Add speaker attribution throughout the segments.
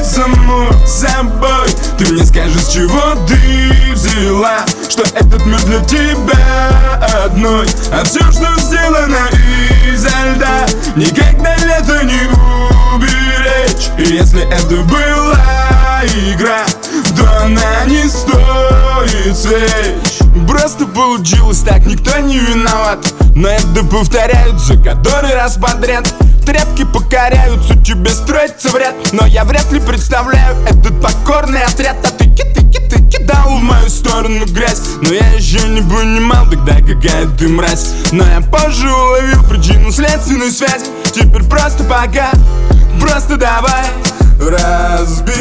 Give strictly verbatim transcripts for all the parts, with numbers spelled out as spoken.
Speaker 1: само собой. Ты мне скажи, с чего ты взяла, что этот мир для тебя одной. А все, что сделано изо льда, никогда лето не уберечь. И если это была игра, то она не стоит свеч. Просто получилось так, никто не виноват. Но это повторяются который раз подряд. Тряпки покоряются, тебе строится в ряд. Но я вряд ли представляю этот покорный отряд. А ты киты-киты кидал в мою сторону грязь. Но я еще не понимал тогда, какая ты мразь. Но я позже уловил причинно-следственную связь. Теперь просто пока, просто давай разбить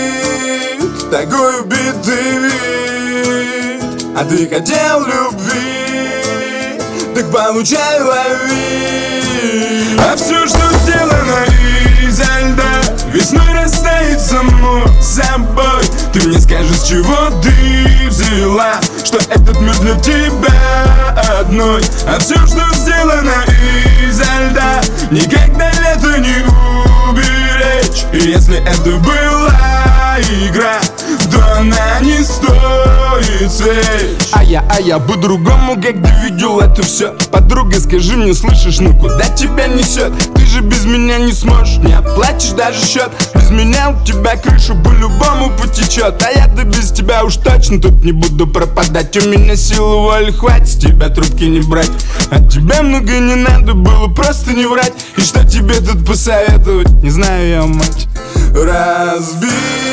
Speaker 1: такой убитый вид. А ты хотел любви, так получай, лови. А все, что сделано изо льда, весной растает само собой. Ты мне скажи, с чего ты взяла, что этот мир для тебя одной. А все, что сделано изо льда, никогда лето не уберечь. И если это была игра, то она не стоит свеч. А я, а я по-другому, когда видел это все. Подруга, скажи мне, слышишь, ну куда тебя несет? Ты же без меня не сможешь, не оплатишь даже счет. Без меня у тебя крыша по-любому потечет. А я-то без тебя уж точно тут не буду пропадать. У меня силы воли хватит с тебя трубки не брать. От тебя много не надо было, просто не врать. И что тебе тут посоветовать, не знаю я, мать. Разбить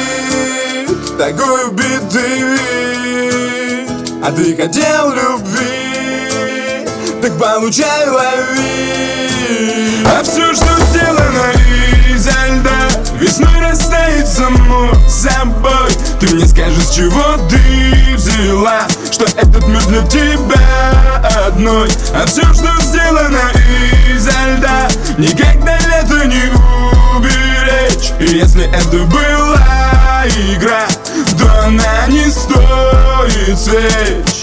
Speaker 1: такой убитый вид. А ты хотел любви, так получай, лови. А все, что сделано изо льда, весной растает само собой. Ты мне скажи, с чего ты взяла, что этот мир для тебя одной. А все, что сделано изо льда, никогда лето не уберечь. И если это была игра, то она не стоит свеч.